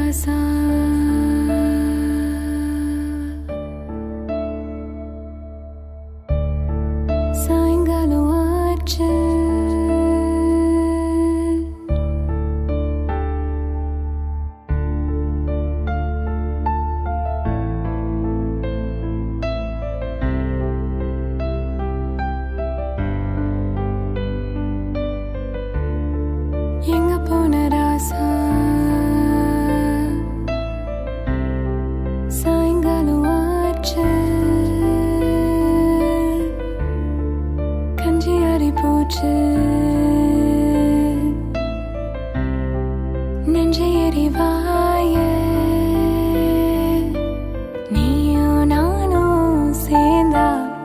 ராசா சாயங்காலம் ஆச்சு எங்க போன ராசா சாயங்காலம் ஆச்சு கஞ்சி ஆறி போச்சு நெஞ்சை எறிவாயே நீயும் நானும் சேர்ந்தா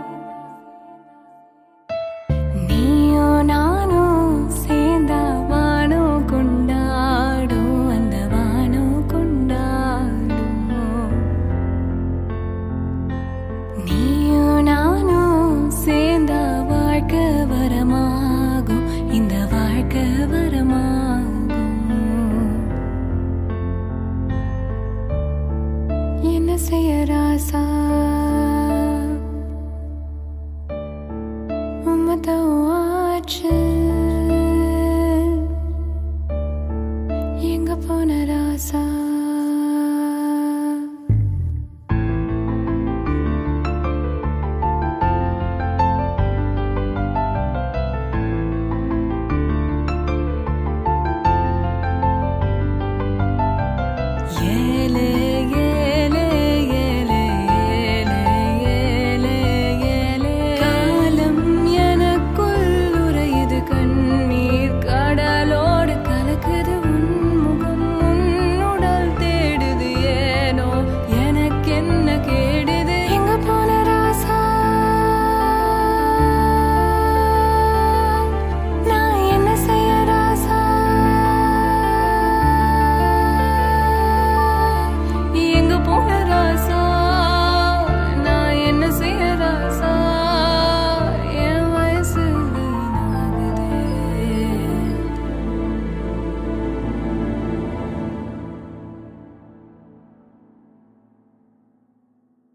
நீயும் நானும் சேர்ந்தா வானம் கொண்டாடும் அந்த வானம் கொண்டாடும் நீயும் நானும் சேர்ந்தா வாழ்க்கை வரமாகும் இந்த வாழ்க்கை வரமாகும் என்ன செய்ய ராசா உம்மதம் ஆச்சு எங்க போன ராசா